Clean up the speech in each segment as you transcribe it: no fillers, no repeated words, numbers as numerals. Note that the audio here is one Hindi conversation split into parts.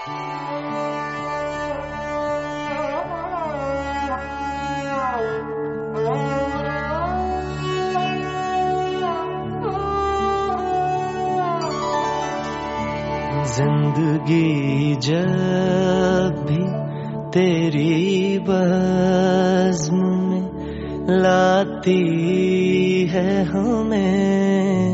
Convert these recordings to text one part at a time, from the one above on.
जिंदगी जब भी तेरी बज़्म में लाती है हमें,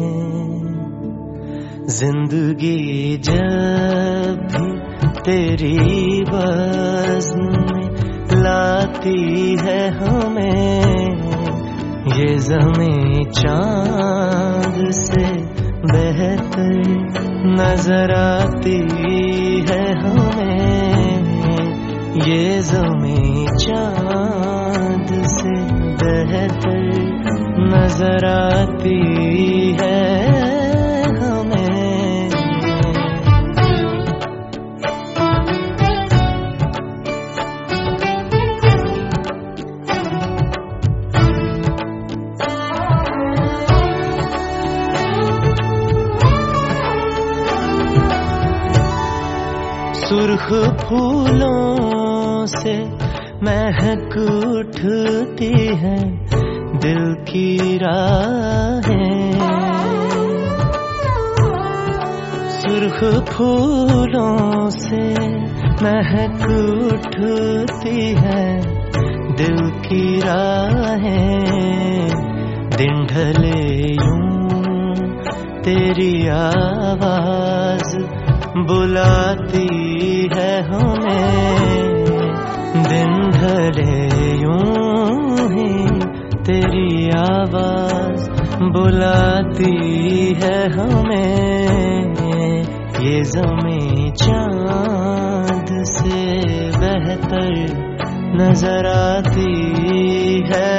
जिंदगी जब भी तेरी बज़्म में लाती है हमें, ये ज़मीं चाँद से बेहतर नजर आती है हमें, ये ज़मीं चाँद से बेहतर नजर आती है हमें। सुर्ख फूलों से महक उठती है दिल की राहें, सुर्ख फूलों से महक उठती है दिल की राहें, दिन ढले यूं तेरी आवाज बुलाती है हमें, दिन ढले यूं ही तेरी आवाज बुलाती है हमें, ये ज़मीं चाँद से बेहतर नजर आती है